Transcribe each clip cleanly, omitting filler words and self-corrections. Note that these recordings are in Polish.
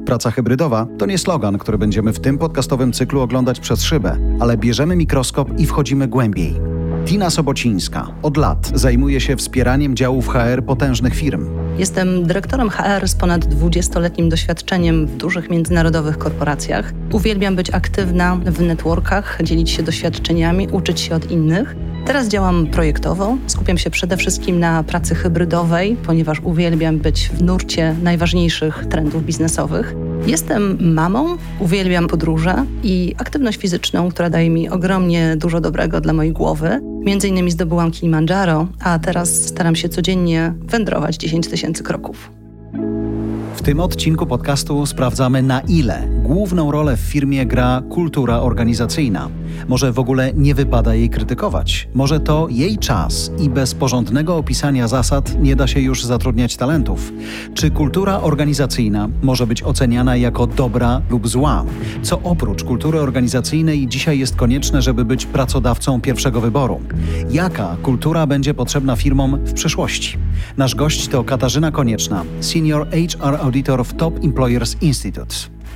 praca hybrydowa to nie slogan, który będziemy w tym podcastowym cyklu oglądać przez szybę, ale bierzemy mikroskop i wchodzimy głębiej. Tina Sobocińska od lat zajmuje się wspieraniem działów HR potężnych firm. Jestem dyrektorem HR z ponad 20-letnim doświadczeniem w dużych międzynarodowych korporacjach. Uwielbiam być aktywna w networkach, dzielić się doświadczeniami, uczyć się od innych. Teraz działam projektowo, skupiam się przede wszystkim na pracy hybrydowej, ponieważ uwielbiam być w nurcie najważniejszych trendów biznesowych. Jestem mamą, uwielbiam podróże i aktywność fizyczną, która daje mi ogromnie dużo dobrego dla mojej głowy. Między innymi zdobyłam Kilimandżaro, a teraz staram się codziennie wędrować 10 000 kroków. W tym odcinku podcastu sprawdzamy, na ile główną rolę w firmie gra kultura organizacyjna. Może w ogóle nie wypada jej krytykować. Może to jej czas i bez porządnego opisania zasad nie da się już zatrudniać talentów. Czy kultura organizacyjna może być oceniana jako dobra lub zła? Co oprócz kultury organizacyjnej dzisiaj jest konieczne, żeby być pracodawcą pierwszego wyboru? Jaka kultura będzie potrzebna firmom w przyszłości? Nasz gość to Katarzyna Konieczna, Senior HR Auditor w Top Employers Institute.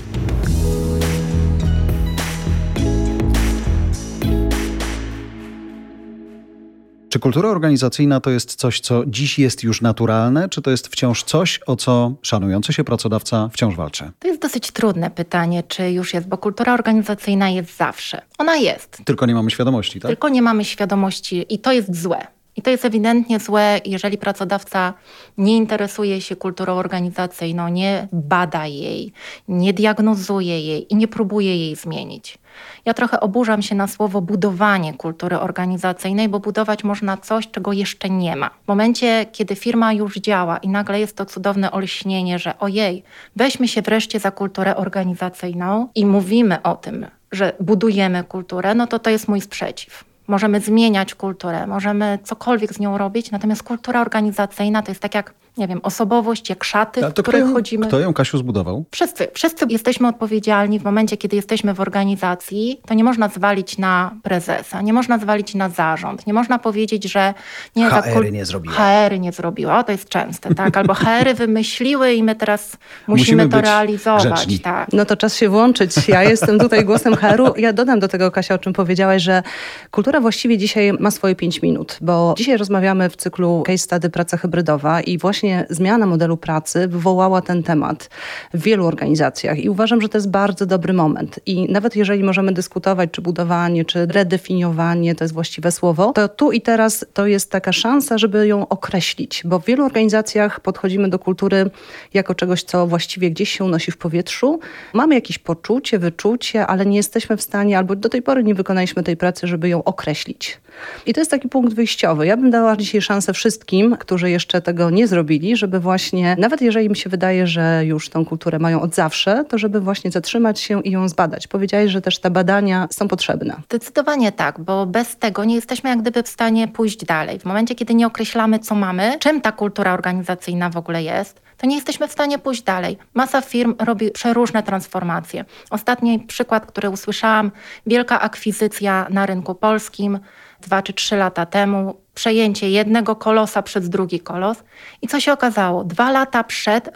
Czy kultura organizacyjna to jest coś, co dziś jest już naturalne, czy to jest wciąż coś, o co szanujący się pracodawca wciąż walczy? To jest dosyć trudne pytanie, czy już jest, bo kultura organizacyjna jest zawsze. Ona jest. Tylko nie mamy świadomości, tak? Tylko nie mamy świadomości i to jest złe. I to jest ewidentnie złe, jeżeli pracodawca nie interesuje się kulturą organizacyjną, nie bada jej, nie diagnozuje jej i nie próbuje jej zmienić. Ja trochę oburzam się na słowo budowanie kultury organizacyjnej, bo budować można coś, czego jeszcze nie ma. W momencie, kiedy firma już działa i nagle jest to cudowne olśnienie, że ojej, weźmy się wreszcie za kulturę organizacyjną i mówimy o tym, że budujemy kulturę, no to jest mój sprzeciw. Możemy zmieniać kulturę, możemy cokolwiek z nią robić, natomiast kultura organizacyjna to jest tak jak, nie wiem, osobowość, jak szaty, w których chodzimy. Kto ją, Kasiu, zbudował? Wszyscy jesteśmy odpowiedzialni w momencie, kiedy jesteśmy w organizacji. To nie można zwalić na prezesa, nie można zwalić na zarząd, nie można powiedzieć, że nie, HR-y nie zrobiła. HR-y nie zrobiła, to jest częste, tak? Albo HR-y wymyśliły i my teraz musimy to realizować. Grzeczni. Tak. No to czas się włączyć. Ja jestem tutaj głosem HR-u. Ja dodam do tego, Kasia, o czym powiedziałaś, że kultura właściwie dzisiaj ma swoje 5 minut, bo dzisiaj rozmawiamy w cyklu Case Study Praca Hybrydowa i właśnie zmiana modelu pracy wywołała ten temat w wielu organizacjach i uważam, że to jest bardzo dobry moment. I nawet jeżeli możemy dyskutować, czy budowanie, czy redefiniowanie to jest właściwe słowo, to tu i teraz to jest taka szansa, żeby ją określić, bo w wielu organizacjach podchodzimy do kultury jako czegoś, co właściwie gdzieś się unosi w powietrzu. Mamy jakieś poczucie, wyczucie, ale nie jesteśmy w stanie, albo do tej pory nie wykonaliśmy tej pracy, żeby ją określić. I to jest taki punkt wyjściowy. Ja bym dała dzisiaj szansę wszystkim, którzy jeszcze tego nie zrobili, żeby właśnie, nawet jeżeli mi się wydaje, że już tą kulturę mają od zawsze, to żeby właśnie zatrzymać się i ją zbadać. Powiedziałeś, że też te badania są potrzebne. Zdecydowanie tak, bo bez tego nie jesteśmy jak gdyby w stanie pójść dalej. W momencie, kiedy nie określamy, co mamy, czym ta kultura organizacyjna w ogóle jest, to nie jesteśmy w stanie pójść dalej. Masa firm robi przeróżne transformacje. Ostatni przykład, który usłyszałam, wielka akwizycja na rynku polskim 2 czy 3 lata temu, przejęcie jednego kolosa przez drugi kolos. I co się okazało? 2 lata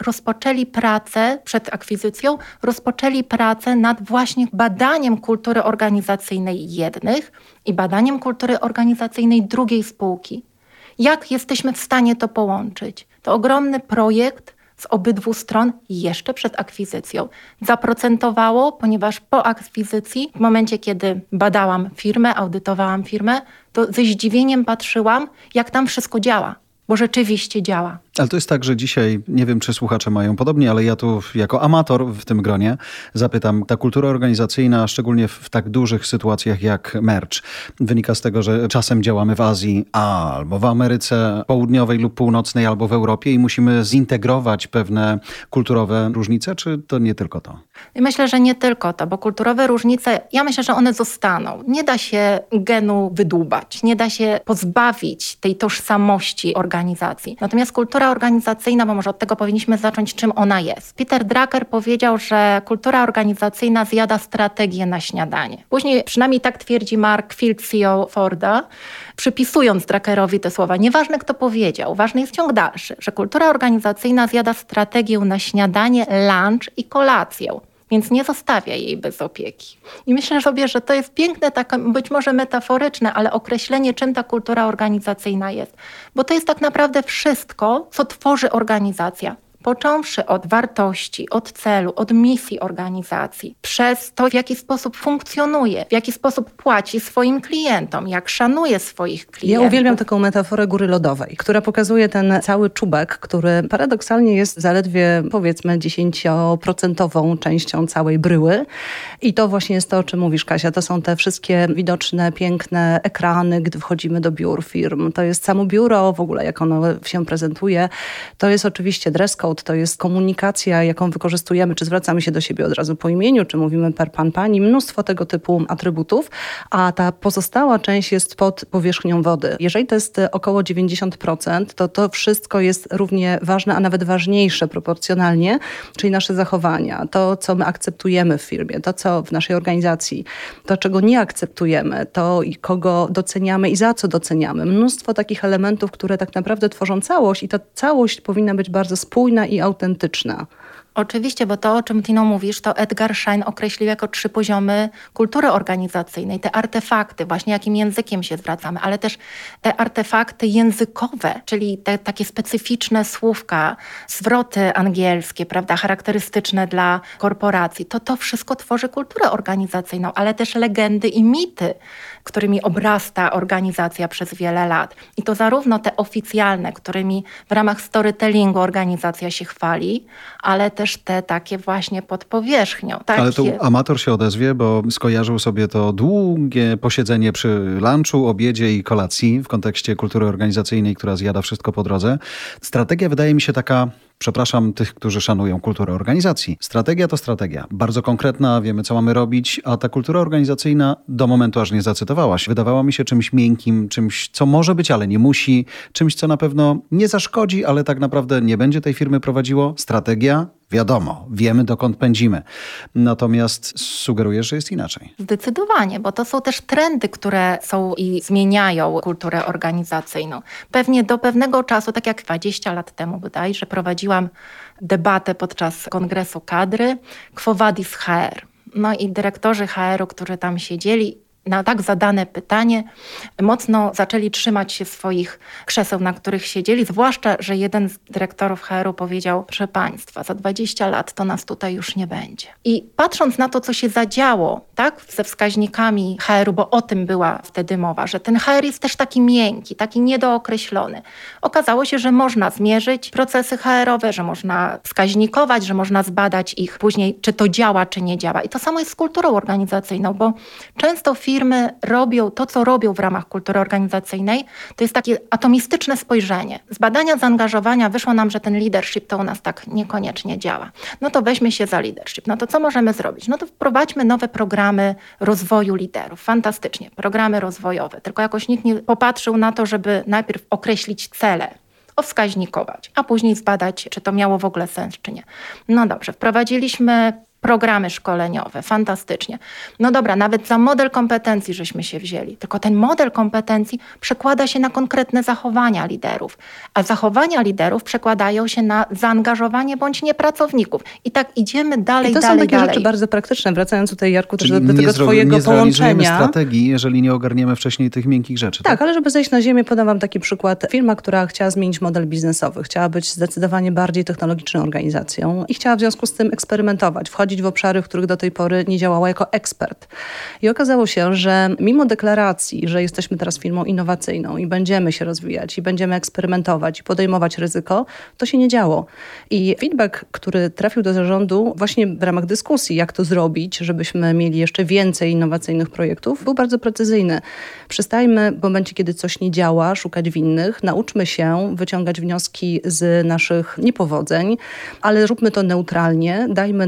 przed akwizycją, rozpoczęli pracę nad właśnie badaniem kultury organizacyjnej jednych i badaniem kultury organizacyjnej drugiej spółki. Jak jesteśmy w stanie to połączyć? To ogromny projekt z obydwu stron jeszcze przed akwizycją. Zaprocentowało, ponieważ po akwizycji, w momencie kiedy badałam firmę, audytowałam firmę, to ze zdziwieniem patrzyłam, jak tam wszystko działa, bo rzeczywiście działa. Ale to jest tak, że dzisiaj, nie wiem czy słuchacze mają podobnie, ale ja tu jako amator w tym gronie zapytam, ta kultura organizacyjna, szczególnie w tak dużych sytuacjach jak merge, wynika z tego, że czasem działamy w Azji, albo w Ameryce Południowej lub Północnej, albo w Europie i musimy zintegrować pewne kulturowe różnice, czy to nie tylko to? Myślę, że nie tylko to, bo kulturowe różnice, ja myślę, że one zostaną. Nie da się genu wydłubać, nie da się pozbawić tej tożsamości organizacji. Natomiast kultura kultura organizacyjna, bo może od tego powinniśmy zacząć, czym ona jest. Peter Drucker powiedział, że kultura organizacyjna zjada strategię na śniadanie. Później, przynajmniej tak twierdzi Mark Field, CEO Forda, przypisując Druckerowi te słowa. Nieważne, kto powiedział, ważny jest ciąg dalszy, że kultura organizacyjna zjada strategię na śniadanie, lunch i kolację. Więc nie zostawia jej bez opieki. I myślę sobie, że to jest piękne, takie być może metaforyczne, ale określenie, czym ta kultura organizacyjna jest. Bo to jest tak naprawdę wszystko, co tworzy organizacja. Począwszy od wartości, od celu, od misji organizacji, przez to, w jaki sposób funkcjonuje, w jaki sposób płaci swoim klientom, jak szanuje swoich klientów. Ja uwielbiam taką metaforę góry lodowej, która pokazuje ten cały czubek, który paradoksalnie jest zaledwie, powiedzmy, 10% częścią całej bryły. I to właśnie jest to, o czym mówisz, Kasia. To są te wszystkie widoczne, piękne ekrany, gdy wchodzimy do biur firm. To jest samo biuro, w ogóle jak ono się prezentuje. To jest oczywiście dress code, to jest komunikacja, jaką wykorzystujemy, czy zwracamy się do siebie od razu po imieniu, czy mówimy per pan, pani, mnóstwo tego typu atrybutów, a ta pozostała część jest pod powierzchnią wody. Jeżeli to jest około 90%, to to wszystko jest równie ważne, a nawet ważniejsze proporcjonalnie, czyli nasze zachowania, to, co my akceptujemy w firmie, to, co w naszej organizacji, to, czego nie akceptujemy, to, kogo doceniamy i za co doceniamy. Mnóstwo takich elementów, które tak naprawdę tworzą całość i ta całość powinna być bardzo spójna i autentyczna. Oczywiście, bo to, o czym Tino mówisz, to Edgar Schein określił jako 3 poziomy kultury organizacyjnej. Te artefakty, właśnie jakim językiem się zwracamy, ale też te artefakty językowe, czyli te takie specyficzne słówka, zwroty angielskie, prawda, charakterystyczne dla korporacji. To wszystko tworzy kulturę organizacyjną, ale też legendy i mity, którymi obrasta organizacja przez wiele lat. I to zarówno te oficjalne, którymi w ramach storytellingu organizacja się chwali, ale też te takie właśnie pod powierzchnią. Ale tu amator się odezwie, bo skojarzył sobie to długie posiedzenie przy lunchu, obiedzie i kolacji w kontekście kultury organizacyjnej, która zjada wszystko po drodze. Strategia wydaje mi się taka... Przepraszam tych, którzy szanują kulturę organizacji. Strategia to strategia. Bardzo konkretna, wiemy co mamy robić, a ta kultura organizacyjna do momentu, aż nie zacytowałaś, wydawała mi się czymś miękkim, czymś, co może być, ale nie musi, czymś, co na pewno nie zaszkodzi, ale tak naprawdę nie będzie tej firmy prowadziło. Strategia, wiadomo, wiemy dokąd pędzimy. Natomiast sugerujesz, że jest inaczej. Zdecydowanie, bo to są też trendy, które są i zmieniają kulturę organizacyjną. Pewnie do pewnego czasu, tak jak 20 lat temu bodajże, prowadziłam debatę podczas kongresu kadry Quo Vadis HR. No i dyrektorzy HR-u, którzy tam siedzieli, na tak zadane pytanie mocno zaczęli trzymać się swoich krzeseł, na których siedzieli, zwłaszcza, że jeden z dyrektorów HR-u powiedział: proszę Państwa, za 20 lat to nas tutaj już nie będzie. I patrząc na to, co się zadziało, tak, ze wskaźnikami HR-u, bo o tym była wtedy mowa, że ten HR jest też taki miękki, taki niedookreślony. Okazało się, że można zmierzyć procesy HR-owe, że można wskaźnikować, że można zbadać ich później, czy to działa, czy nie działa. I to samo jest z kulturą organizacyjną, bo często firmy robią to, co robią w ramach kultury organizacyjnej, to jest takie atomistyczne spojrzenie. Z badania zaangażowania wyszło nam, że ten leadership to u nas tak niekoniecznie działa. No to weźmy się za leadership. No to co możemy zrobić? No to wprowadźmy nowe programy rozwoju liderów. Fantastycznie. Programy rozwojowe. Tylko jakoś nikt nie popatrzył na to, żeby najpierw określić cele, wskaźnikować, a później zbadać, czy to miało w ogóle sens, czy nie. No dobrze, wprowadziliśmy programy szkoleniowe, fantastycznie. No dobra, nawet za model kompetencji żeśmy się wzięli, tylko ten model kompetencji przekłada się na konkretne zachowania liderów, a zachowania liderów przekładają się na zaangażowanie bądź nie pracowników. I tak idziemy dalej, I to dalej, są takie dalej. rzeczy bardzo praktyczne. Wracając tutaj, Jarku, też Czyli do tego twojego nie zrealizujemy połączenia. strategii, jeżeli nie ogarniemy wcześniej tych miękkich rzeczy. Tak, ale żeby zejść na ziemię, podam wam taki przykład. Firma, która chciała zmienić model biznesowy, chciała być zdecydowanie bardziej technologiczną organizacją i chciała w związku z tym eksperymentować, wchodzić w obszary, w których do tej pory nie działała jako ekspert. I okazało się, że mimo deklaracji, że jesteśmy teraz firmą innowacyjną i będziemy się rozwijać i będziemy eksperymentować i podejmować ryzyko, to się nie działo. I feedback, który trafił do zarządu właśnie w ramach dyskusji, jak to zrobić, żebyśmy mieli jeszcze więcej innowacyjnych projektów, był bardzo precyzyjny. Przestajmy w momencie, kiedy coś nie działa, szukać winnych, nauczmy się wyciągać wnioski z naszych niepowodzeń, ale róbmy to neutralnie, dajmy nam szansę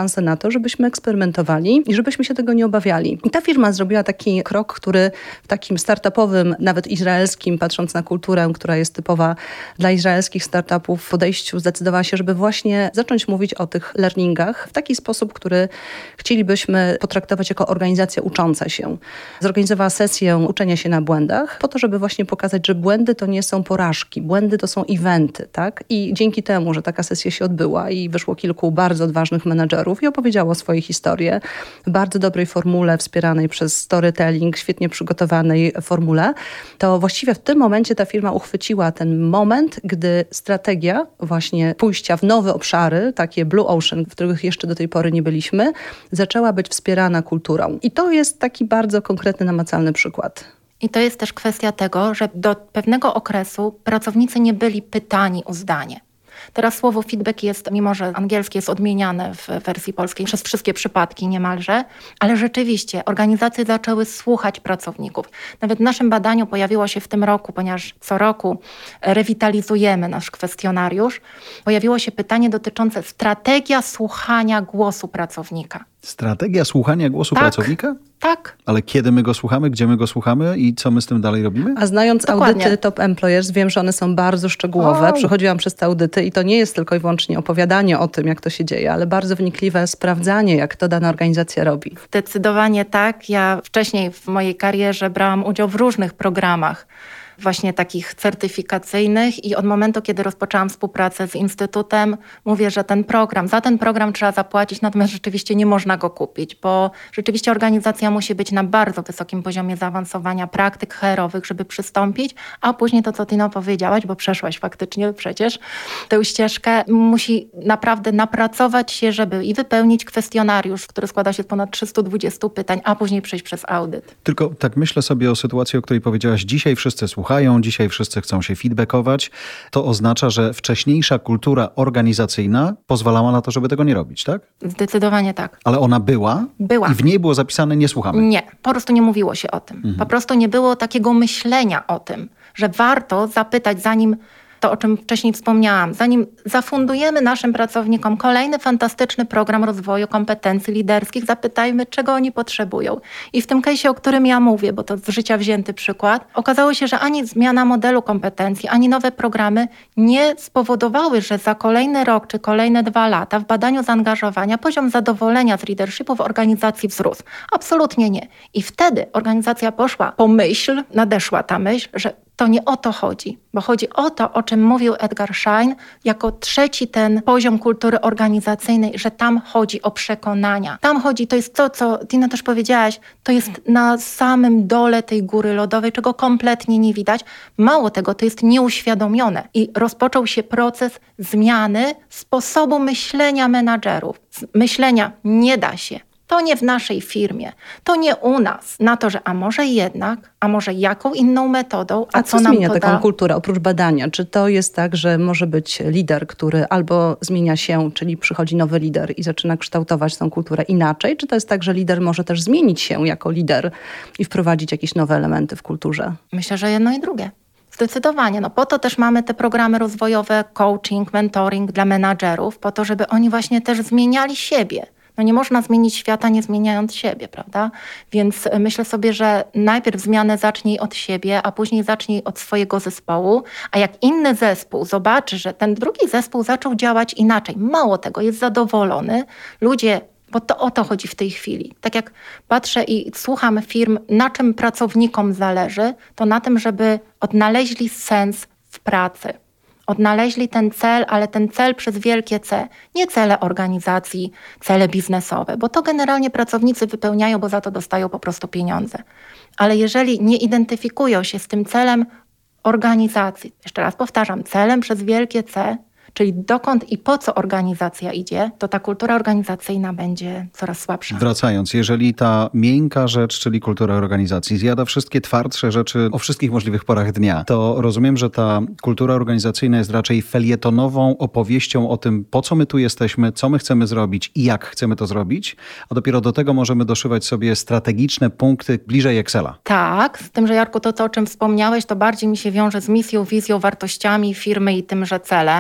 szansę na to, żebyśmy eksperymentowali i żebyśmy się tego nie obawiali. I ta firma zrobiła taki krok, który w takim startupowym, nawet izraelskim, patrząc na kulturę, która jest typowa dla izraelskich startupów, podejściu zdecydowała się, żeby właśnie zacząć mówić o tych learningach w taki sposób, który chcielibyśmy potraktować jako organizacja ucząca się. Zorganizowała sesję uczenia się na błędach po to, żeby właśnie pokazać, że błędy to nie są porażki, błędy to są eventy, tak? I dzięki temu, że taka sesja się odbyła i wyszło kilku bardzo odważnych menadżerów i opowiedziało swoje historie w bardzo dobrej formule, wspieranej przez storytelling, świetnie przygotowanej formule, to właściwie w tym momencie ta firma uchwyciła ten moment, gdy strategia właśnie pójścia w nowe obszary, takie Blue Ocean, w których jeszcze do tej pory nie byliśmy, zaczęła być wspierana kulturą. I to jest taki bardzo konkretny, namacalny przykład. I to jest też kwestia tego, że do pewnego okresu pracownicy nie byli pytani o zdanie. Teraz słowo feedback jest, mimo że angielskie jest odmieniane w wersji polskiej przez wszystkie przypadki niemalże, ale rzeczywiście organizacje zaczęły słuchać pracowników. Nawet w naszym badaniu pojawiło się w tym roku, ponieważ co roku rewitalizujemy nasz kwestionariusz, pojawiło się pytanie dotyczące strategia słuchania głosu pracownika. Strategia słuchania głosu pracownika? Tak. Ale kiedy my go słuchamy, gdzie my go słuchamy i co my z tym dalej robimy? A znając audyty Top Employers, wiem, że one są bardzo szczegółowe. Przechodziłam przez te audyty i to nie jest tylko i wyłącznie opowiadanie o tym, jak to się dzieje, ale bardzo wnikliwe sprawdzanie, jak to dana organizacja robi. Zdecydowanie tak. Ja wcześniej w mojej karierze brałam udział w różnych programach właśnie takich certyfikacyjnych i od momentu, kiedy rozpoczęłam współpracę z Instytutem, mówię, że za ten program trzeba zapłacić, natomiast rzeczywiście nie można go kupić, bo rzeczywiście organizacja musi być na bardzo wysokim poziomie zaawansowania praktyk HR-owych, żeby przystąpić, a później to, co Tino powiedziałaś, bo przeszłaś faktycznie przecież tę ścieżkę, musi naprawdę napracować się, żeby i wypełnić kwestionariusz, który składa się z ponad 320 pytań, a później przejść przez audyt. Tylko tak myślę sobie o sytuacji, o której powiedziałaś, dzisiaj wszyscy słuchają, dzisiaj wszyscy chcą się feedbackować. To oznacza, że wcześniejsza kultura organizacyjna pozwalała na to, żeby tego nie robić, tak? Zdecydowanie tak. Ale ona była? Była. I w niej było zapisane, nie słuchamy? Nie, po prostu nie mówiło się o tym. Po prostu nie było takiego myślenia o tym, że warto zapytać, zanim to, o czym wcześniej wspomniałam, zanim zafundujemy naszym pracownikom kolejny fantastyczny program rozwoju kompetencji liderskich, zapytajmy, czego oni potrzebują. I w tym case'ie, o którym ja mówię, bo to z życia wzięty przykład, okazało się, że ani zmiana modelu kompetencji, ani nowe programy nie spowodowały, że za kolejny rok czy kolejne 2 lata w badaniu zaangażowania poziom zadowolenia z leadershipu w organizacji wzrósł. Absolutnie nie. I wtedy organizacja poszła po myśl, nadeszła ta myśl, że to nie o to chodzi, bo chodzi o to, o czym mówił Edgar Schein, jako trzeci ten poziom kultury organizacyjnej, że tam chodzi o przekonania. Tam chodzi, to jest to, co Tina też powiedziałaś, to jest na samym dole tej góry lodowej, czego kompletnie nie widać. Mało tego, to jest nieuświadomione. I rozpoczął się proces zmiany sposobu myślenia menadżerów. Myślenia nie da się. To nie w naszej firmie, to nie u nas. Na to, że a może jednak, a może jaką inną metodą, a co nam zmienia to taką kulturę oprócz badania? Czy to jest tak, że może być lider, który albo zmienia się, czyli przychodzi nowy lider i zaczyna kształtować tą kulturę inaczej? Czy to jest tak, że lider może też zmienić się jako lider i wprowadzić jakieś nowe elementy w kulturze? Myślę, że jedno i drugie. Zdecydowanie. Po to też mamy te programy rozwojowe, coaching, mentoring dla menadżerów, po to, żeby oni właśnie też zmieniali siebie. Nie można zmienić świata, nie zmieniając siebie, prawda? Więc myślę sobie, że najpierw zmianę zacznij od siebie, a później zacznij od swojego zespołu, a jak inny zespół zobaczy, że ten drugi zespół zaczął działać inaczej, mało tego, jest zadowolony, ludzie, bo to o to chodzi w tej chwili. Tak jak patrzę i słucham firm, na czym pracownikom zależy, to na tym, żeby odnaleźli sens w pracy. Odnaleźli ten cel, ale ten cel przez wielkie C. Nie cele organizacji, cele biznesowe, bo to generalnie pracownicy wypełniają, bo za to dostają po prostu pieniądze. Ale jeżeli nie identyfikują się z tym celem organizacji, jeszcze raz powtarzam, celem przez wielkie C, czyli dokąd i po co organizacja idzie, to ta kultura organizacyjna będzie coraz słabsza. Wracając, jeżeli ta miękka rzecz, czyli kultura organizacji, zjada wszystkie twardsze rzeczy o wszystkich możliwych porach dnia, to rozumiem, że ta kultura organizacyjna jest raczej felietonową opowieścią o tym, po co my tu jesteśmy, co my chcemy zrobić i jak chcemy to zrobić, a dopiero do tego możemy doszywać sobie strategiczne punkty bliżej Excela. Tak, z tym, że Jarku, to o czym wspomniałeś, to bardziej mi się wiąże z misją, wizją, wartościami firmy i tymże celem. Natomiast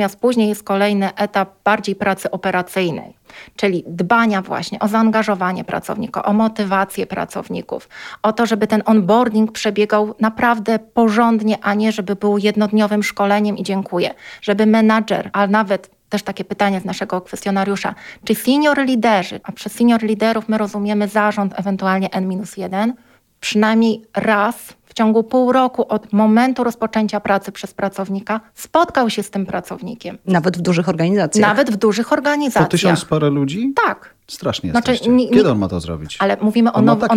Natomiast później jest kolejny etap bardziej pracy operacyjnej, czyli dbania właśnie o zaangażowanie pracownika, o motywację pracowników, o to, żeby ten onboarding przebiegał naprawdę porządnie, a nie żeby był jednodniowym szkoleniem i dziękuję. Żeby menadżer, a nawet też takie pytanie z naszego kwestionariusza, czy senior liderzy, a przez senior liderów my rozumiemy zarząd, ewentualnie N-1, przynajmniej raz w ciągu pół roku od momentu rozpoczęcia pracy przez pracownika spotkał się z tym pracownikiem. Nawet w dużych organizacjach. Nawet w dużych organizacjach. Po 1000 parę ludzi? Tak. Strasznie jesteście. Kiedy on ma to zrobić? Ale mówimy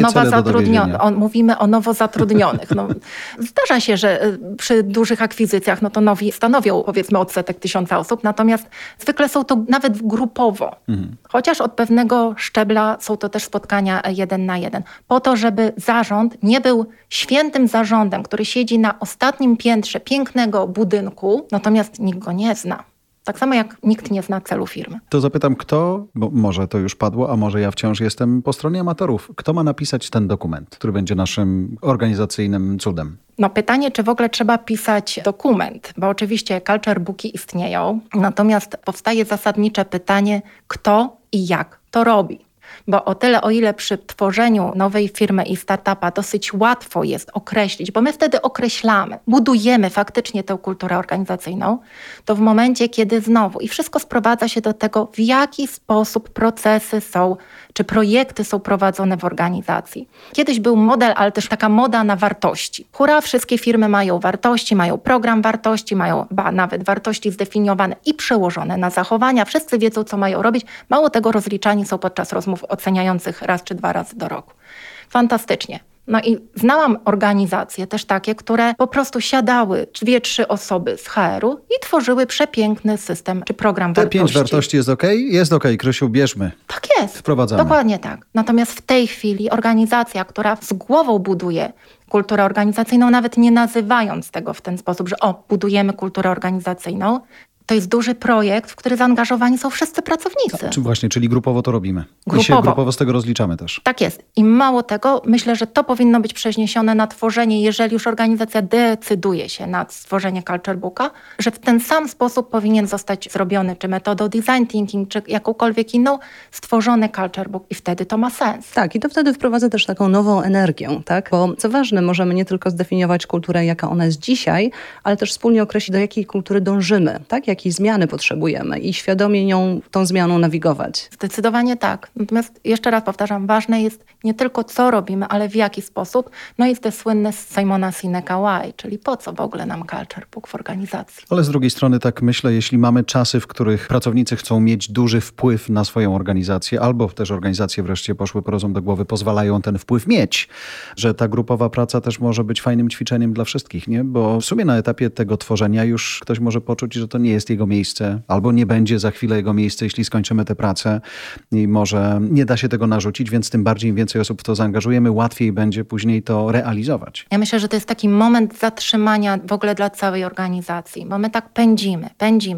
mówimy o nowo zatrudnionych. No, zdarza się, że przy dużych akwizycjach to nowi stanowią powiedzmy odsetek 1000 osób, natomiast zwykle są to nawet grupowo. Chociaż od pewnego szczebla są to też spotkania 1 na 1. Po to, żeby zarząd nie był świętym zarządem, który siedzi na ostatnim piętrze pięknego budynku, natomiast nikt go nie zna. Tak samo jak nikt nie zna celu firmy. To zapytam kto, bo może to już padło, a może ja wciąż jestem po stronie amatorów. Kto ma napisać ten dokument, który będzie naszym organizacyjnym cudem? Pytanie, czy w ogóle trzeba pisać dokument, bo oczywiście culture booki istnieją, natomiast powstaje zasadnicze pytanie, kto i jak to robi. Bo o tyle, o ile przy tworzeniu nowej firmy i startupa dosyć łatwo jest określić, bo my wtedy określamy, budujemy faktycznie tę kulturę organizacyjną, to w momencie, kiedy znowu i wszystko sprowadza się do tego, w jaki sposób procesy są, czy projekty są prowadzone w organizacji. Kiedyś był model, ale też taka moda na wartości. Hurra, wszystkie firmy mają wartości, mają program wartości, mają nawet wartości zdefiniowane i przełożone na zachowania. Wszyscy wiedzą, co mają robić. Mało tego, rozliczani są podczas rozmów oceniających raz czy 2 razy do roku. Fantastycznie. I znałam organizacje też takie, które po prostu siadały 2-3 osoby z HR-u i tworzyły przepiękny system czy program wartości. Te 5 wartości jest okej? Jest okej, Krysiu, bierzmy. Tak jest. Wprowadzamy. Dokładnie tak. Natomiast w tej chwili organizacja, która z głową buduje kulturę organizacyjną, nawet nie nazywając tego w ten sposób, że budujemy kulturę organizacyjną, to jest duży projekt, w który zaangażowani są wszyscy pracownicy. Czyli grupowo to robimy. I się grupowo z tego rozliczamy też. Tak jest. I mało tego, myślę, że to powinno być przeniesione na tworzenie, jeżeli już organizacja decyduje się na stworzenie culture booka, że w ten sam sposób powinien zostać zrobiony, czy metodą design thinking, czy jakąkolwiek inną, stworzony culture book i wtedy to ma sens. Tak, i to wtedy wprowadza też taką nową energię, tak? Bo co ważne, możemy nie tylko zdefiniować kulturę, jaka ona jest dzisiaj, ale też wspólnie określić, do jakiej kultury dążymy, tak? Jakiej zmiany potrzebujemy i świadomie tą zmianą nawigować. Zdecydowanie tak. Natomiast jeszcze raz powtarzam, ważne jest nie tylko co robimy, ale w jaki sposób. Jest te słynne z Simona Sineka why, czyli po co w ogóle nam culture book w organizacji. Ale z drugiej strony tak myślę, jeśli mamy czasy, w których pracownicy chcą mieć duży wpływ na swoją organizację, albo też organizacje wreszcie poszły po rozum do głowy, pozwalają ten wpływ mieć, że ta grupowa praca też może być fajnym ćwiczeniem dla wszystkich, nie? Bo w sumie na etapie tego tworzenia już ktoś może poczuć, że to nie jest jego miejsce, albo nie będzie za chwilę jego miejsce, jeśli skończymy tę pracę i może nie da się tego narzucić, więc tym bardziej im więcej osób w to zaangażujemy, łatwiej będzie później to realizować. Ja myślę, że to jest taki moment zatrzymania w ogóle dla całej organizacji, bo my tak pędzimy,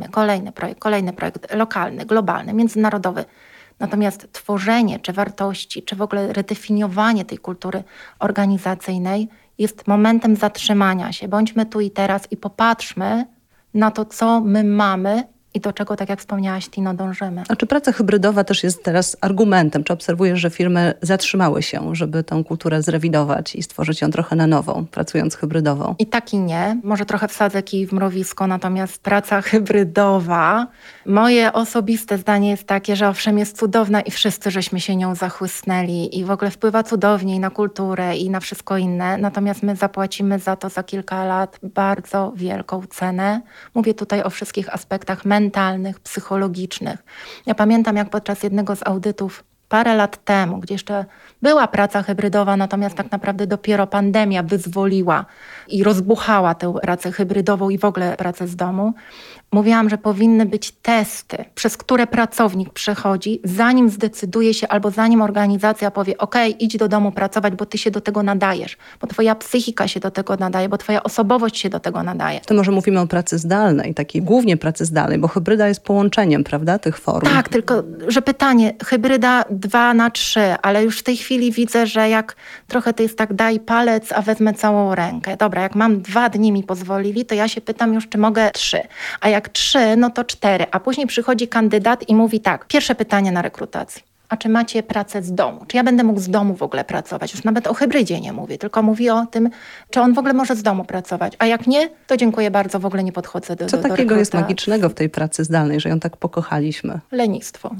kolejny projekt lokalny, globalny, międzynarodowy. Natomiast tworzenie czy wartości, czy w ogóle redefiniowanie tej kultury organizacyjnej jest momentem zatrzymania się. Bądźmy tu i teraz i popatrzmy na to, co my mamy i do czego, tak jak wspomniałaś, Tino, dążymy. A czy praca hybrydowa też jest teraz argumentem? Czy obserwujesz, że firmy zatrzymały się, żeby tę kulturę zrewidować i stworzyć ją trochę na nowo, pracując hybrydowo? I tak i nie. Może trochę wsadzę kij w mrowisko, natomiast praca hybrydowa, moje osobiste zdanie jest takie, że owszem jest cudowna i wszyscy żeśmy się nią zachłysnęli i w ogóle wpływa cudownie i na kulturę i na wszystko inne, natomiast my zapłacimy za to za kilka lat bardzo wielką cenę. Mówię tutaj o wszystkich aspektach mentalnych, psychologicznych. Ja pamiętam, jak podczas jednego z audytów parę lat temu, gdzie jeszcze była praca hybrydowa, natomiast tak naprawdę dopiero pandemia wyzwoliła i rozbuchała tę pracę hybrydową i w ogóle pracę z domu, mówiłam, że powinny być testy, przez które pracownik przechodzi, zanim zdecyduje się albo zanim organizacja powie: okej, idź do domu pracować, bo ty się do tego nadajesz, bo twoja psychika się do tego nadaje, bo twoja osobowość się do tego nadaje. To może mówimy o pracy zdalnej, takiej głównie pracy zdalnej, bo hybryda jest połączeniem, prawda, tych form. Tak, tylko że pytanie, hybryda 2/3, ale już w tej chwili widzę, że jak trochę to jest tak daj palec, a wezmę całą rękę. Dobra, jak mam 2 dni mi pozwolili, to ja się pytam już, czy mogę 3. A jak 3, no to 4. A później przychodzi kandydat i mówi tak, pierwsze pytanie na rekrutacji. A czy macie pracę z domu? Czy ja będę mógł z domu w ogóle pracować? Już nawet o hybrydzie nie mówię, tylko mówię o tym, czy on w ogóle może z domu pracować. A jak nie, to dziękuję bardzo, w ogóle nie podchodzę do Co do takiego jest rekrutacji. magicznego w tej pracy zdalnej, że ją tak pokochaliśmy? Lenistwo.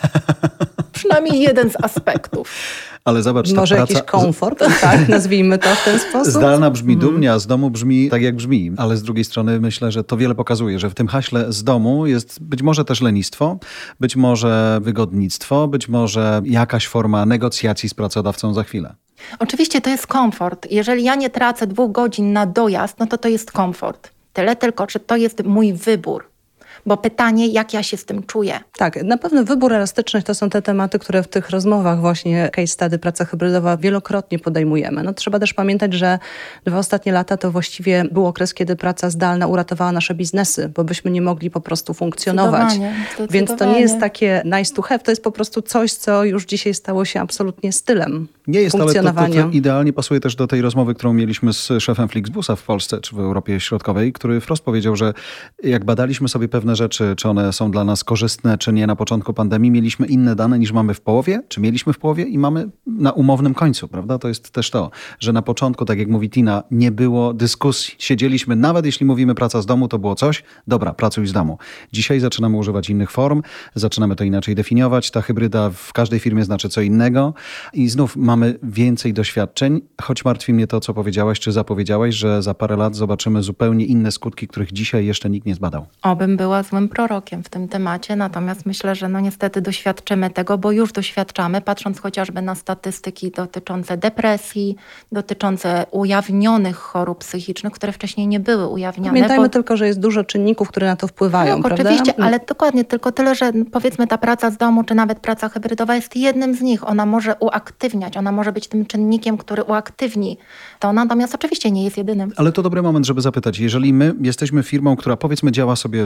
Przynajmniej jeden z aspektów. Ale zobacz, ta Może praca... jakiś komfort, tak, nazwijmy to w ten sposób. Zdalna brzmi dumnie, a z domu brzmi tak, jak brzmi. Ale z drugiej strony myślę, że to wiele pokazuje, że w tym haśle z domu jest być może też lenistwo, być może wygodnictwo, być może jakaś forma negocjacji z pracodawcą za chwilę. Oczywiście to jest komfort. Jeżeli ja nie tracę 2 godzin na dojazd, no to jest komfort. Tyle tylko, czy to jest mój wybór. Bo pytanie, jak ja się z tym czuję. Tak, na pewno wybór elastyczność to są te tematy, które w tych rozmowach właśnie case study, praca hybrydowa wielokrotnie podejmujemy. No, trzeba też pamiętać, że 2 ostatnie lata to właściwie był okres, kiedy praca zdalna uratowała nasze biznesy, bo byśmy nie mogli po prostu funkcjonować. Zdecydowanie. Więc to nie jest takie nice to have, to jest po prostu coś, co już dzisiaj stało się absolutnie stylem Nie jest, ale funkcjonowania. to idealnie pasuje też do tej rozmowy, którą mieliśmy z szefem Flixbusa w Polsce czy w Europie Środkowej, który wprost powiedział, że jak badaliśmy sobie pewne rzeczy, czy one są dla nas korzystne, czy nie na początku pandemii, mieliśmy inne dane niż mamy w połowie, czy mieliśmy w połowie i mamy na umownym końcu, prawda? To jest też to, że na początku, tak jak mówi Tina, nie było dyskusji. Siedzieliśmy, nawet jeśli mówimy praca z domu, to było coś, dobra, pracuj z domu. Dzisiaj zaczynamy używać innych form, zaczynamy to inaczej definiować. Ta hybryda w każdej firmie znaczy co innego i znów mamy więcej doświadczeń, choć martwi mnie to, co powiedziałaś, czy zapowiedziałaś, że za parę lat zobaczymy zupełnie inne skutki, których dzisiaj jeszcze nikt nie zbadał. Obym była złym prorokiem w tym temacie, natomiast myślę, że no niestety doświadczymy tego, bo już doświadczamy, patrząc chociażby na statystyki dotyczące depresji, dotyczące ujawnionych chorób psychicznych, które wcześniej nie były ujawniane. Pamiętajmy tylko, że jest dużo czynników, które na to wpływają, tak, prawda? Oczywiście, ale dokładnie, tylko tyle, że powiedzmy ta praca z domu, czy nawet praca hybrydowa jest jednym z nich. Ona może uaktywniać, ona może być tym czynnikiem, który uaktywni to, natomiast oczywiście nie jest jedynym. Ale to dobry moment, żeby zapytać, jeżeli my jesteśmy firmą, która powiedzmy działa sobie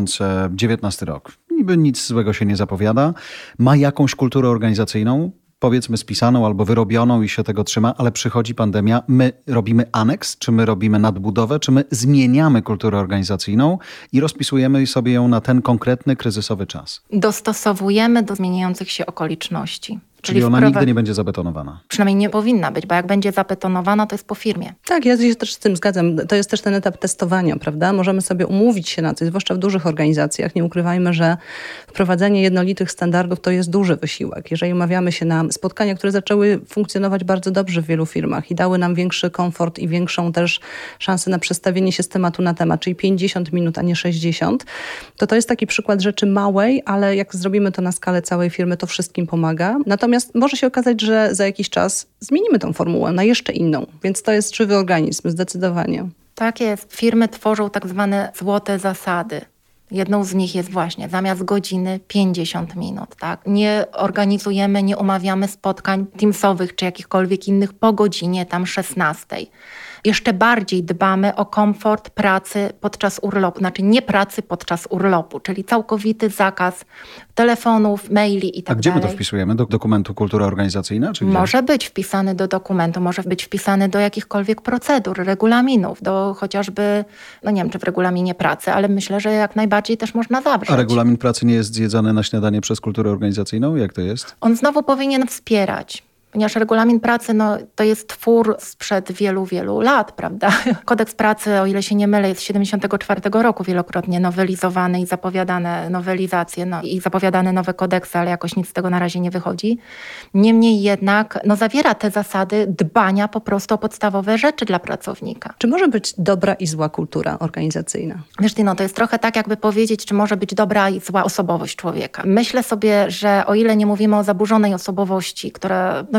2019 rok, niby nic złego się nie zapowiada, ma jakąś kulturę organizacyjną, powiedzmy spisaną albo wyrobioną i się tego trzyma, ale przychodzi pandemia, my robimy aneks, czy my robimy nadbudowę, czy my zmieniamy kulturę organizacyjną i rozpisujemy sobie ją na ten konkretny kryzysowy czas. Dostosowujemy do zmieniających się okoliczności. Czyli ona nigdy nie będzie zabetonowana. Przynajmniej nie powinna być, bo jak będzie zabetonowana, to jest po firmie. Tak, ja się też z tym zgadzam. To jest też ten etap testowania, prawda? Możemy sobie umówić się na coś, zwłaszcza w dużych organizacjach. Nie ukrywajmy, że wprowadzenie jednolitych standardów to jest duży wysiłek. Jeżeli umawiamy się na spotkania, które zaczęły funkcjonować bardzo dobrze w wielu firmach i dały nam większy komfort i większą też szansę na przestawienie się z tematu na temat, czyli 50 minut, a nie 60, to jest taki przykład rzeczy małej, ale jak zrobimy to na skalę całej firmy, to wszystkim pomaga. Natomiast może się okazać, że za jakiś czas zmienimy tą formułę na jeszcze inną. Więc to jest żywy organizm, zdecydowanie. Tak jest. Firmy tworzą tak zwane złote zasady. Jedną z nich jest właśnie zamiast godziny 50 minut. Tak? Nie organizujemy, nie umawiamy spotkań teamsowych czy jakichkolwiek innych po godzinie tam 16. Jeszcze bardziej dbamy o komfort pracy podczas urlopu, znaczy nie pracy podczas urlopu, czyli całkowity zakaz telefonów, maili i tak dalej. A gdzie dalej. my to wpisujemy? Do dokumentu kultura organizacyjna? Czy może być wpisany do dokumentu, może być wpisany do jakichkolwiek procedur, regulaminów, do chociażby, no nie wiem, czy w regulaminie pracy, ale myślę, że jak najbardziej też można zawrzeć. A regulamin pracy nie jest zjedzany na śniadanie przez kulturę organizacyjną? Jak to jest? On znowu powinien wspierać. Ponieważ regulamin pracy to jest twór sprzed wielu, wielu lat, prawda? Kodeks pracy, o ile się nie mylę, jest z 1974 roku wielokrotnie nowelizowany i zapowiadane nowelizacje i zapowiadane nowe kodeksy, ale jakoś nic z tego na razie nie wychodzi. Niemniej jednak zawiera te zasady dbania po prostu o podstawowe rzeczy dla pracownika. Czy może być dobra i zła kultura organizacyjna? Wiesz, to jest trochę tak, jakby powiedzieć, czy może być dobra i zła osobowość człowieka. Myślę sobie, że o ile nie mówimy o zaburzonej osobowości, która,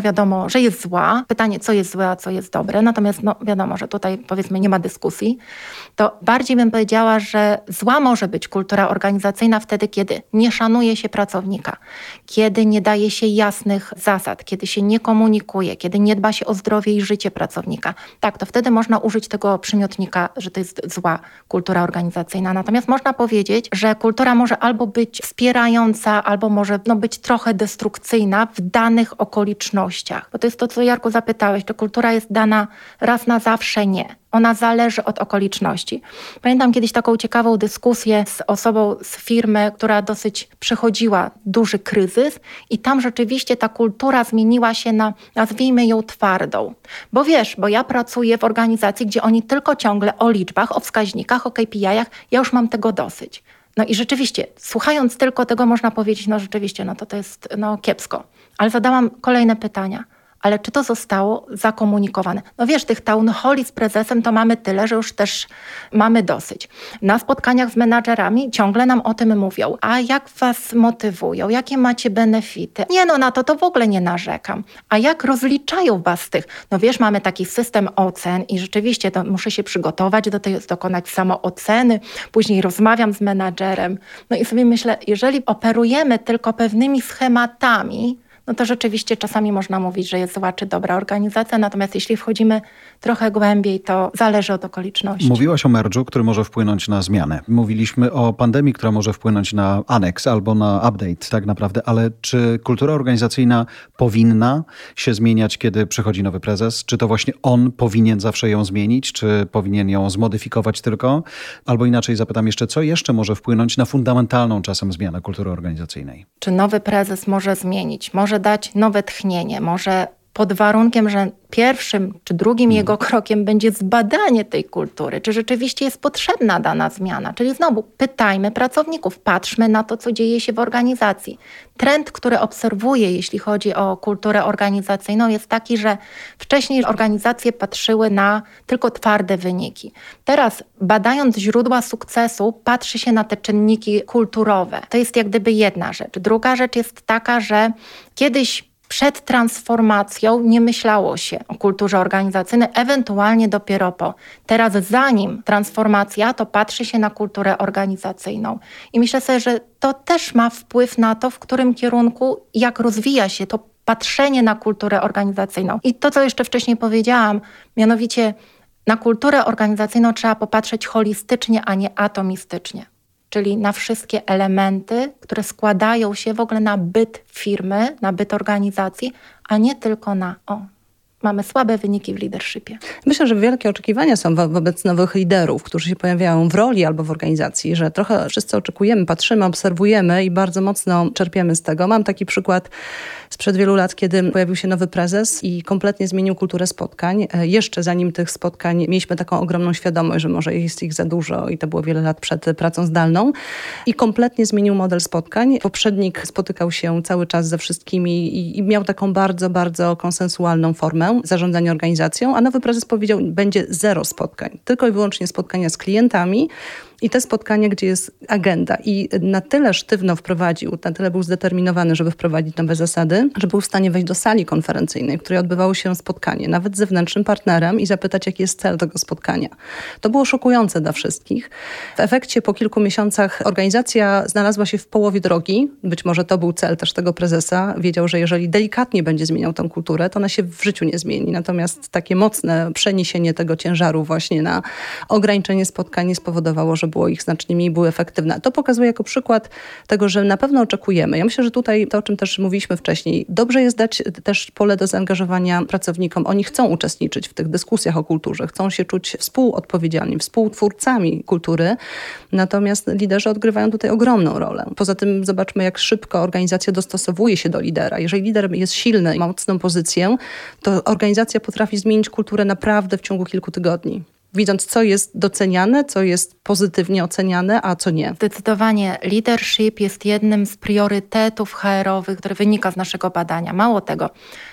wiadomo, że jest zła. Pytanie, co jest złe, a co jest dobre. Natomiast wiadomo, że tutaj powiedzmy nie ma dyskusji. To bardziej bym powiedziała, że zła może być kultura organizacyjna wtedy, kiedy nie szanuje się pracownika, kiedy nie daje się jasnych zasad, kiedy się nie komunikuje, kiedy nie dba się o zdrowie i życie pracownika. Tak, to wtedy można użyć tego przymiotnika, że to jest zła kultura organizacyjna. Natomiast można powiedzieć, że kultura może albo być wspierająca, albo może być trochę destrukcyjna w danych okolicznościach. Bo to jest to, co Jarku zapytałeś, czy kultura jest dana raz na zawsze? Nie. Ona zależy od okoliczności. Pamiętam kiedyś taką ciekawą dyskusję z osobą z firmy, która dosyć przechodziła duży kryzys i tam rzeczywiście ta kultura zmieniła się na, nazwijmy ją, twardą. Bo ja pracuję w organizacji, gdzie oni tylko ciągle o liczbach, o wskaźnikach, o KPI-ach, ja już mam tego dosyć. I rzeczywiście, słuchając tylko tego można powiedzieć, rzeczywiście, to jest kiepsko. Ale zadałam kolejne pytania. Ale czy to zostało zakomunikowane? Tych town halli z prezesem to mamy tyle, że już też mamy dosyć. Na spotkaniach z menadżerami ciągle nam o tym mówią. A jak was motywują? Jakie macie benefity? Nie, na to w ogóle nie narzekam. A jak rozliczają was z tych? Mamy taki system ocen i rzeczywiście to muszę się przygotować do tego, dokonać samooceny. Później rozmawiam z menadżerem. I sobie myślę, jeżeli operujemy tylko pewnymi schematami, to rzeczywiście czasami można mówić, że jest zła czy dobra organizacja, natomiast jeśli wchodzimy trochę głębiej, to zależy od okoliczności. Mówiłaś o merge'u, który może wpłynąć na zmianę. Mówiliśmy o pandemii, która może wpłynąć na aneks albo na update tak naprawdę, ale czy kultura organizacyjna powinna się zmieniać, kiedy przychodzi nowy prezes? Czy to właśnie on powinien zawsze ją zmienić? Czy powinien ją zmodyfikować tylko? Albo inaczej zapytam jeszcze, co jeszcze może wpłynąć na fundamentalną czasem zmianę kultury organizacyjnej? Czy nowy prezes może zmienić? Może dać nowe tchnienie, może pod warunkiem, że pierwszym czy drugim jego krokiem będzie zbadanie tej kultury, czy rzeczywiście jest potrzebna dana zmiana. Czyli znowu pytajmy pracowników, patrzmy na to, co dzieje się w organizacji. Trend, który obserwuję, jeśli chodzi o kulturę organizacyjną, jest taki, że wcześniej organizacje patrzyły na tylko twarde wyniki. Teraz, badając źródła sukcesu, patrzy się na te czynniki kulturowe. To jest jak gdyby jedna rzecz. Druga rzecz jest taka, że kiedyś przed transformacją nie myślało się o kulturze organizacyjnej, ewentualnie dopiero po. Teraz zanim transformacja, to patrzy się na kulturę organizacyjną. I myślę sobie, że to też ma wpływ na to, w którym kierunku, jak rozwija się to patrzenie na kulturę organizacyjną. I to, co jeszcze wcześniej powiedziałam, mianowicie na kulturę organizacyjną trzeba popatrzeć holistycznie, a nie atomistycznie. Czyli na wszystkie elementy, które składają się w ogóle na byt firmy, na byt organizacji, a nie tylko na mamy słabe wyniki w leadershipie. Myślę, że wielkie oczekiwania są wobec nowych liderów, którzy się pojawiają w roli albo w organizacji, że trochę wszyscy oczekujemy, patrzymy, obserwujemy i bardzo mocno czerpiemy z tego. Mam taki przykład sprzed wielu lat, kiedy pojawił się nowy prezes i kompletnie zmienił kulturę spotkań. Jeszcze zanim tych spotkań mieliśmy taką ogromną świadomość, że może jest ich za dużo i to było wiele lat przed pracą zdalną. I kompletnie zmienił model spotkań. Poprzednik spotykał się cały czas ze wszystkimi i miał taką bardzo, bardzo konsensualną formę zarządzania organizacją, a nowy prezes powiedział, będzie 0 spotkań. Tylko i wyłącznie spotkania z klientami i te spotkania, gdzie jest agenda. I na tyle sztywno wprowadził, na tyle był zdeterminowany, żeby wprowadzić nowe zasady, że był w stanie wejść do sali konferencyjnej, w której odbywało się spotkanie, nawet z zewnętrznym partnerem i zapytać, jaki jest cel tego spotkania. To było szokujące dla wszystkich. W efekcie po kilku miesiącach organizacja znalazła się w połowie drogi. Być może to był cel też tego prezesa. Wiedział, że jeżeli delikatnie będzie zmieniał tę kulturę, to ona się w życiu nie zmieni. Natomiast takie mocne przeniesienie tego ciężaru właśnie na ograniczenie spotkań spowodowało, że było ich znacznie mniej, były efektywne. To pokazuje jako przykład tego, że na pewno oczekujemy. Ja myślę, że tutaj to, o czym też mówiliśmy wcześniej, dobrze jest dać też pole do zaangażowania pracownikom. Oni chcą uczestniczyć w tych dyskusjach o kulturze, chcą się czuć współodpowiedzialni, współtwórcami kultury, natomiast liderzy odgrywają tutaj ogromną rolę. Poza tym zobaczmy, jak szybko organizacja dostosowuje się do lidera. Jeżeli lider jest silny i ma mocną pozycję, to organizacja potrafi zmienić kulturę naprawdę w ciągu kilku tygodni. Widząc, co jest doceniane, co jest pozytywnie oceniane, a co nie. Zdecydowanie leadership jest jednym z priorytetów HR-owych, który wynika z naszego badania. Mało tego,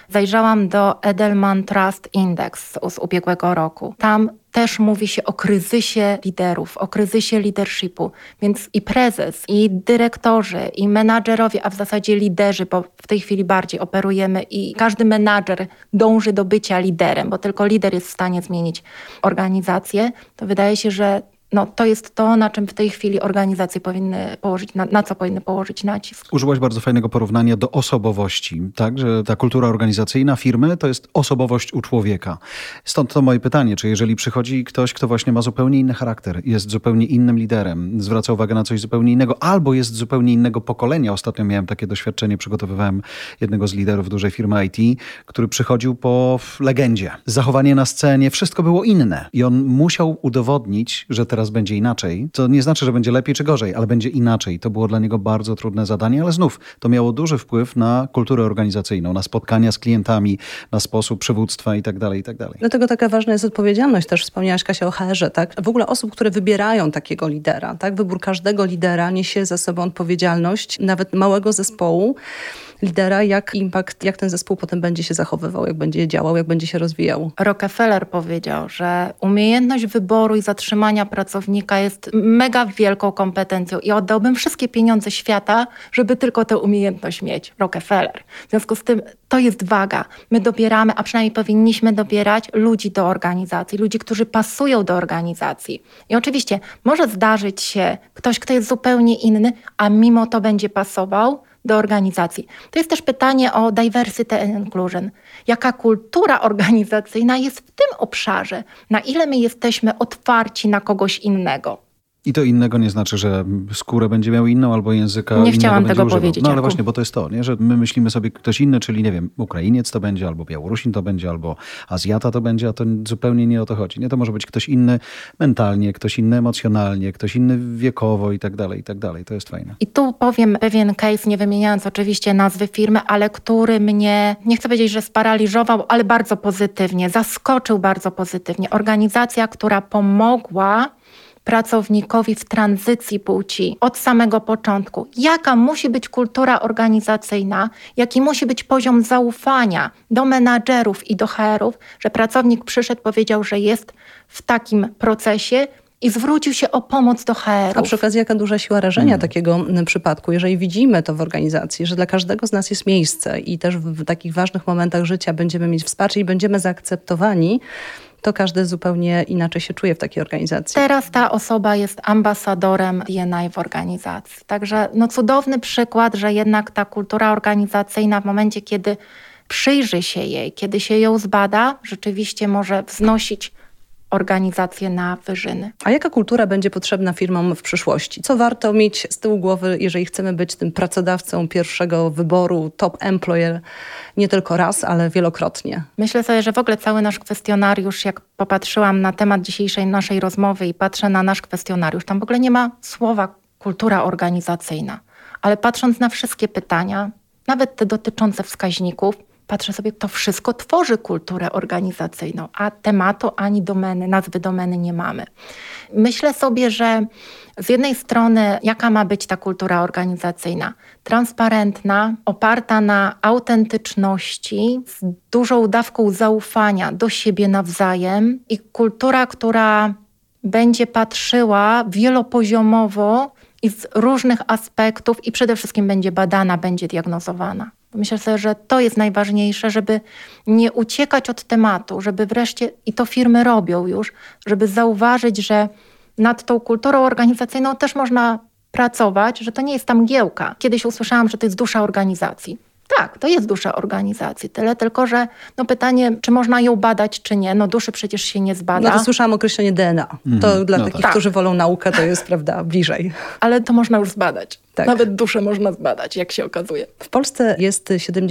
Zajrzałam do Edelman Trust Index z ubiegłego roku. Tam też mówi się o kryzysie liderów, o kryzysie leadershipu, więc i prezes, i dyrektorzy, i menadżerowie, a w zasadzie liderzy, bo w tej chwili bardziej operujemy i każdy menadżer dąży do bycia liderem, bo tylko lider jest w stanie zmienić organizację, to wydaje się, że to jest to, na czym w tej chwili organizacje powinny położyć, na co powinny położyć nacisk. Użyłaś bardzo fajnego porównania do osobowości, tak? Że ta kultura organizacyjna firmy to jest osobowość u człowieka. Stąd to moje pytanie, czy jeżeli przychodzi ktoś, kto właśnie ma zupełnie inny charakter, jest zupełnie innym liderem, zwraca uwagę na coś zupełnie innego, albo jest z zupełnie innego pokolenia. Ostatnio miałem takie doświadczenie, przygotowywałem jednego z liderów dużej firmy IT, który przychodził po legendzie. Zachowanie na scenie, wszystko było inne i on musiał udowodnić, że teraz będzie inaczej. To nie znaczy, że będzie lepiej czy gorzej, ale będzie inaczej. To było dla niego bardzo trudne zadanie, ale znów to miało duży wpływ na kulturę organizacyjną, na spotkania z klientami, na sposób przywództwa itd., itd. Dlatego taka ważna jest odpowiedzialność. Też wspomniałaś, Kasia, o HR-ze, tak? W ogóle osób, które wybierają takiego lidera, tak? Wybór każdego lidera niesie za sobą odpowiedzialność nawet małego zespołu lidera, jak impact, jak ten zespół potem będzie się zachowywał, jak będzie działał, jak będzie się rozwijał. Rockefeller powiedział, że umiejętność wyboru i zatrzymania pracownika jest mega wielką kompetencją i oddałbym wszystkie pieniądze świata, żeby tylko tę umiejętność mieć. Rockefeller. W związku z tym to jest waga. My dobieramy, a przynajmniej powinniśmy dobierać ludzi do organizacji, ludzi, którzy pasują do organizacji. I oczywiście może zdarzyć się ktoś, kto jest zupełnie inny, a mimo to będzie pasował do organizacji. To jest też pytanie o diversity and inclusion. Jaka kultura organizacyjna jest w tym obszarze? Na ile my jesteśmy otwarci na kogoś innego? I to innego nie znaczy, że skórę będzie miał inną albo języka nie chciałam będzie tego używał. powiedzieć. No ale właśnie, bo to jest to, nie? Że my myślimy sobie ktoś inny, czyli nie wiem, Ukrainiec to będzie, albo Białorusin to będzie, albo Azjata to będzie, a to zupełnie nie o to chodzi. Nie, to może być ktoś inny mentalnie, ktoś inny emocjonalnie, ktoś inny wiekowo i tak dalej, i tak dalej. To jest fajne. I tu powiem pewien case, nie wymieniając oczywiście nazwy firmy, ale który mnie, nie chcę powiedzieć, że sparaliżował, ale bardzo pozytywnie, zaskoczył bardzo pozytywnie. Organizacja, która pomogła pracownikowi w tranzycji płci od samego początku. Jaka musi być kultura organizacyjna, jaki musi być poziom zaufania do menadżerów i do HR-ów, że pracownik przyszedł, powiedział, że jest w takim procesie i zwrócił się o pomoc do HR-ów. A przy okazji jaka duża siła rażenia takiego przypadku, jeżeli widzimy to w organizacji, że dla każdego z nas jest miejsce i też w takich ważnych momentach życia będziemy mieć wsparcie i będziemy zaakceptowani, to każdy zupełnie inaczej się czuje w takiej organizacji. Teraz ta osoba jest ambasadorem D&I w organizacji. Także cudowny przykład, że jednak ta kultura organizacyjna w momencie, kiedy przyjrzy się jej, kiedy się ją zbada, rzeczywiście może wznosić organizację na wyżyny. A jaka kultura będzie potrzebna firmom w przyszłości? Co warto mieć z tyłu głowy, jeżeli chcemy być tym pracodawcą pierwszego wyboru, top employer, nie tylko raz, ale wielokrotnie? Myślę sobie, że w ogóle cały nasz kwestionariusz, jak popatrzyłam na temat dzisiejszej naszej rozmowy i patrzę na nasz kwestionariusz, tam w ogóle nie ma słowa kultura organizacyjna. Ale patrząc na wszystkie pytania, nawet te dotyczące wskaźników, patrzę sobie, to wszystko tworzy kulturę organizacyjną, a tematu ani domeny, nazwy domeny nie mamy. Myślę sobie, że z jednej strony jaka ma być ta kultura organizacyjna? Transparentna, oparta na autentyczności, z dużą dawką zaufania do siebie nawzajem i kultura, która będzie patrzyła wielopoziomowo i z różnych aspektów i przede wszystkim będzie badana, będzie diagnozowana. Myślę sobie, że to jest najważniejsze, żeby nie uciekać od tematu, żeby wreszcie, i to firmy robią już, żeby zauważyć, że nad tą kulturą organizacyjną też można pracować, że to nie jest tam mgiełka. Kiedyś usłyszałam, że to jest dusza organizacji. Tak, to jest dusza organizacji, tyle tylko, że pytanie, czy można ją badać, czy nie. Duszy przecież się nie zbada. To słyszałam określenie DNA. To dla takich, tak. którzy wolą naukę, to jest, prawda, bliżej. Ale to można już zbadać. Tak. Nawet duszę można zbadać, jak się okazuje. W Polsce jest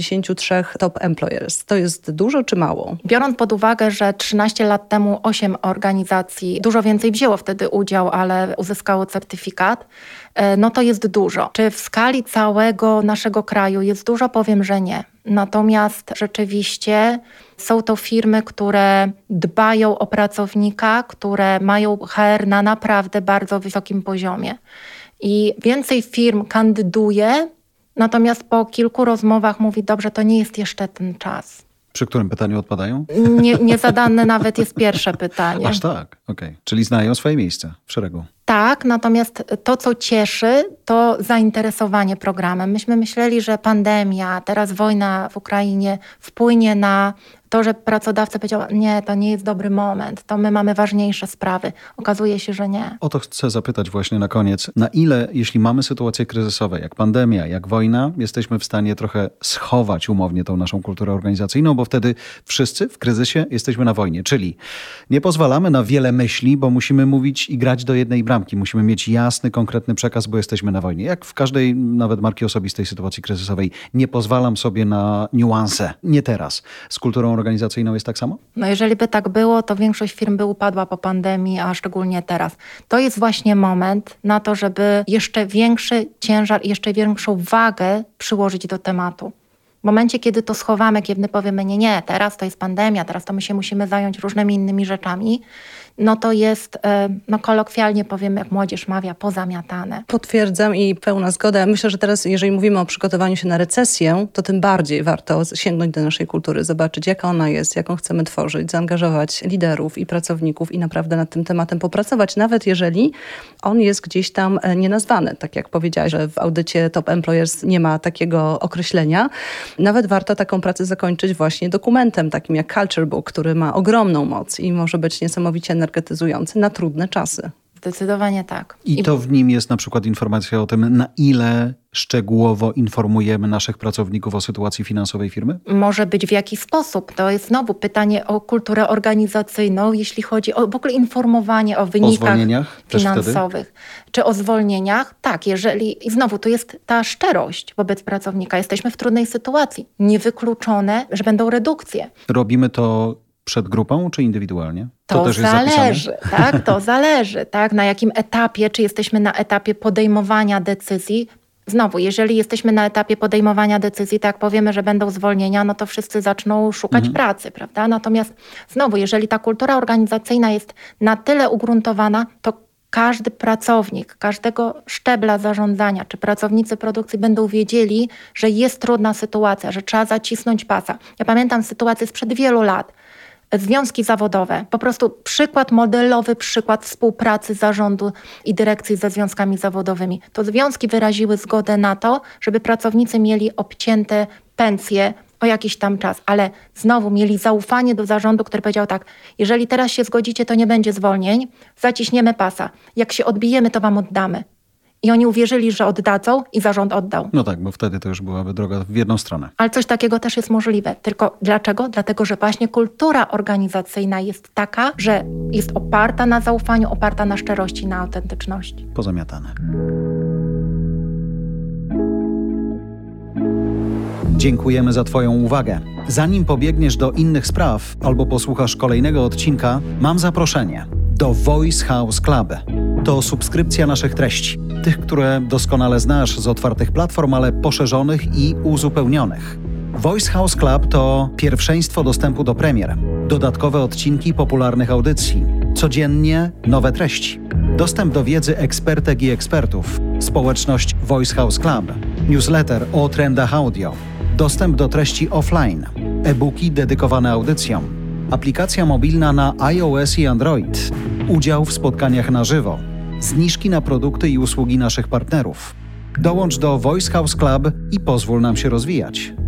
73 top employers. To jest dużo czy mało? Biorąc pod uwagę, że 13 lat temu 8 organizacji, dużo więcej wzięło wtedy udział, ale uzyskało certyfikat, to jest dużo. Czy w skali całego naszego kraju jest dużo? Powiem, że nie. Natomiast rzeczywiście są to firmy, które dbają o pracownika, które mają HR na naprawdę bardzo wysokim poziomie. I więcej firm kandyduje, natomiast po kilku rozmowach mówi, dobrze, to nie jest jeszcze ten czas. Przy którym pytaniu odpadają? Nie zadane nawet jest pierwsze pytanie. Aż tak, okej. Czyli znają swoje miejsce w szeregu. Tak, natomiast to, co cieszy, to zainteresowanie programem. Myśmy myśleli, że pandemia, teraz wojna w Ukrainie wpłynie na to, że pracodawca powiedział, nie, to nie jest dobry moment, to my mamy ważniejsze sprawy. Okazuje się, że nie. O to chcę zapytać właśnie na koniec. Na ile, jeśli mamy sytuacje kryzysowe, jak pandemia, jak wojna, jesteśmy w stanie trochę schować umownie tą naszą kulturę organizacyjną, bo wtedy wszyscy w kryzysie jesteśmy na wojnie. Czyli nie pozwalamy na wiele myśli, bo musimy mówić i grać do jednej bramki. Musimy mieć jasny, konkretny przekaz, bo jesteśmy na wojnie. Jak w każdej, nawet marki osobistej sytuacji kryzysowej. Nie pozwalam sobie na niuanse. Nie teraz. Z kulturą organizacyjną jest tak samo? No jeżeli by tak było, to większość firm by upadła po pandemii, a szczególnie teraz. To jest właśnie moment na to, żeby jeszcze większy ciężar i jeszcze większą wagę przyłożyć do tematu. W momencie, kiedy to schowamy, kiedy powiemy, nie, teraz to jest pandemia, teraz to my się musimy zająć różnymi innymi rzeczami, no to jest, kolokwialnie powiem, jak młodzież mawia, pozamiatane. Potwierdzam i pełna zgoda. Myślę, że teraz, jeżeli mówimy o przygotowaniu się na recesję, to tym bardziej warto sięgnąć do naszej kultury, zobaczyć, jaka ona jest, jaką chcemy tworzyć, zaangażować liderów i pracowników i naprawdę nad tym tematem popracować, nawet jeżeli on jest gdzieś tam nienazwany. Tak jak powiedziałaś, że w audycie Top Employers nie ma takiego określenia. Nawet warto taką pracę zakończyć właśnie dokumentem, takim jak Culture Book, który ma ogromną moc i może być niesamowicie energetyzujący na trudne czasy. Zdecydowanie tak. I to w nim jest na przykład informacja o tym, na ile szczegółowo informujemy naszych pracowników o sytuacji finansowej firmy? Może być w jaki sposób. To jest znowu pytanie o kulturę organizacyjną, jeśli chodzi o w ogóle informowanie o wynikach finansowych. Czy o zwolnieniach? Tak, jeżeli... I znowu, to jest ta szczerość wobec pracownika. Jesteśmy w trudnej sytuacji. Niewykluczone, że będą redukcje. Robimy to przed grupą, czy indywidualnie? To też zależy, tak? To zależy, tak? Na jakim etapie, czy jesteśmy na etapie podejmowania decyzji. Znowu, jeżeli jesteśmy na etapie podejmowania decyzji, tak powiemy, że będą zwolnienia, no to wszyscy zaczną szukać pracy, prawda? Natomiast znowu, jeżeli ta kultura organizacyjna jest na tyle ugruntowana, to każdy pracownik, każdego szczebla zarządzania, czy pracownicy produkcji będą wiedzieli, że jest trudna sytuacja, że trzeba zacisnąć pasa. Ja pamiętam sytuację sprzed wielu lat. Związki zawodowe, po prostu modelowy przykład współpracy zarządu i dyrekcji ze związkami zawodowymi. To związki wyraziły zgodę na to, żeby pracownicy mieli obcięte pensje o jakiś tam czas, ale znowu mieli zaufanie do zarządu, który powiedział tak, jeżeli teraz się zgodzicie, to nie będzie zwolnień, zaciśniemy pasa. Jak się odbijemy, to wam oddamy. I oni uwierzyli, że oddadzą i zarząd oddał. No tak, bo wtedy to już byłaby droga w jedną stronę. Ale coś takiego też jest możliwe. Tylko dlaczego? Dlatego, że właśnie kultura organizacyjna jest taka, że jest oparta na zaufaniu, oparta na szczerości, na autentyczności. Pozamiatane. Dziękujemy za Twoją uwagę. Zanim pobiegniesz do innych spraw albo posłuchasz kolejnego odcinka, mam zaproszenie do Voice House Club. To subskrypcja naszych treści. Tych, które doskonale znasz z otwartych platform, ale poszerzonych i uzupełnionych. Voice House Club to pierwszeństwo dostępu do premier, dodatkowe odcinki popularnych audycji, codziennie nowe treści, dostęp do wiedzy ekspertek i ekspertów, społeczność Voice House Club, newsletter o trendach audio, dostęp do treści offline, e-booki dedykowane audycjom, aplikacja mobilna na iOS i Android, udział w spotkaniach na żywo, zniżki na produkty i usługi naszych partnerów. Dołącz do Voice House Club i pozwól nam się rozwijać.